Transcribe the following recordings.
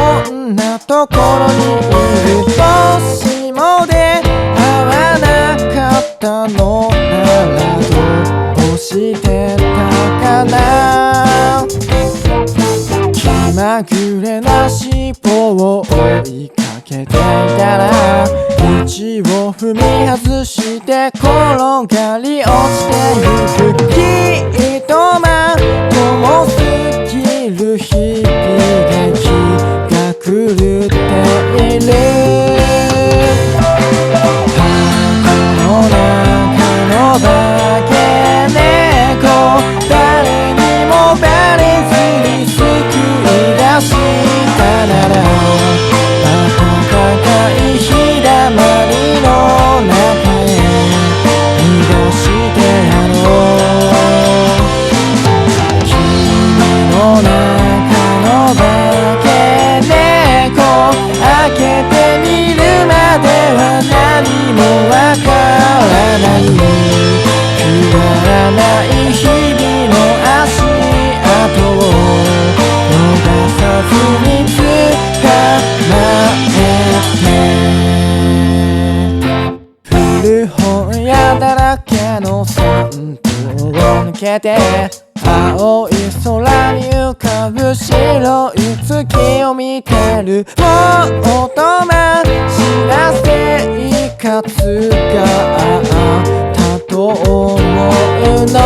こんなところにいる。もしも出会わなかったのならどうしてたかな。気まぐれな尻尾を追いかけていたら、道を踏み外して転がり落ちてゆく。きっとまともすぎる日々で気が狂っている。箱の中の化け猫、誰にもバレずに救い出したなら、暖かい日だまりの中へ逃がしてやろう。君の中の化け猫、開けてみるまでは何もわからない。くだらない日々の足跡を逃さずに捕まえて、古本屋だらけの散歩を抜けて、青い空に浮かぶ白い月を見てる。もうおとま知らせいかつがあったと思うの。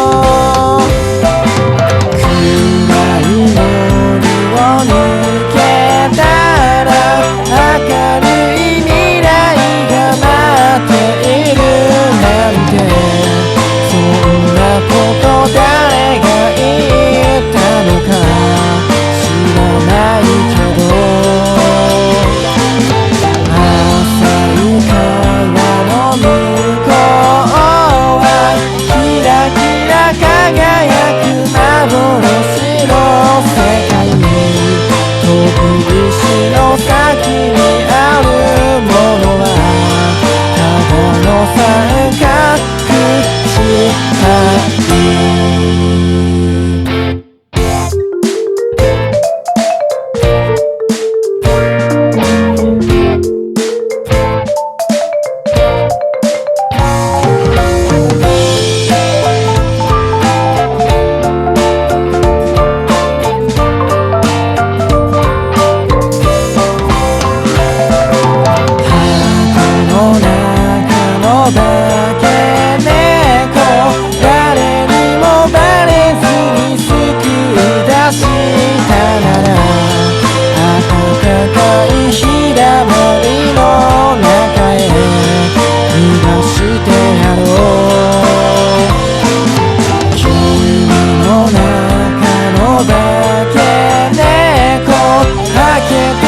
暗い森を抜けたら明るい未来が待っているなんて、そんなこと誰が言ったのか知らないけど、浅い川の向こうはキラキラ輝く幻の世界に、飛び石の先にあるものはただの三角地帯。化け猫、誰にもバレずに救い出したなら、暖かい日だまりの中へ逃がしてやろう。君の中の化け猫、開けて